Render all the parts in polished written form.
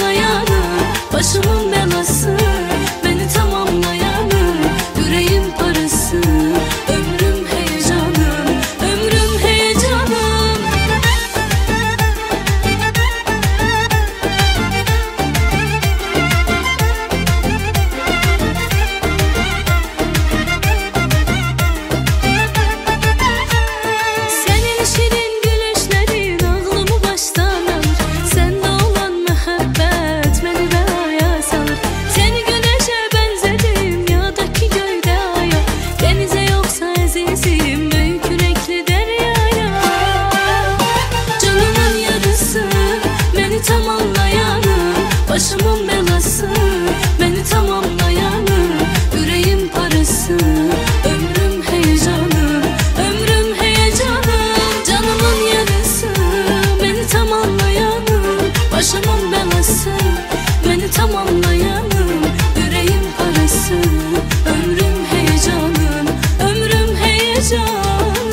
tamamlayanım, başımın belası, beni tamamlayanım, yüreğim parası, ömrüm heyecanım, ömrüm heyecanım. Senin şirin gülüşlerin aklımı baştan alır, sende olan muhabbet beni rüyaya salır. Seni güneşe benzedim yağdaki gölde aya, denize yoksa azizim büyük yürekli deryaya. Canımın yarısı, beni tamamlayanım, başımın belası, beni tamamlayanım, yüreğim parası, ömrüm heyecanım, ömrüm heyecanım. Canımın yarısı, beni tamamlayanım, başımın belası, beni tamamlayanım, yüreğim parası, ömrüm heyecanım, ömrüm heyecanım.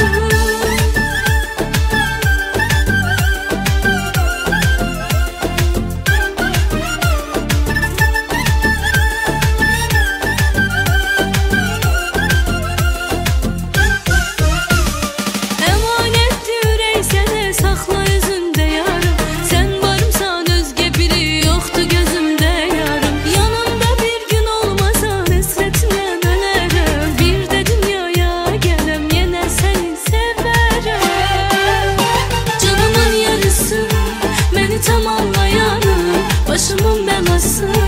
Emanetli yürek sene sakla yüzünde yarım, sen varımsan özge biri yoktu gözümde yarım. Yanımda bir gün olmasa hasretinden ölerim, bir de dünyaya gelem yine seni severim. Canımın yarısı, beni tamamlayanım, başımın belası,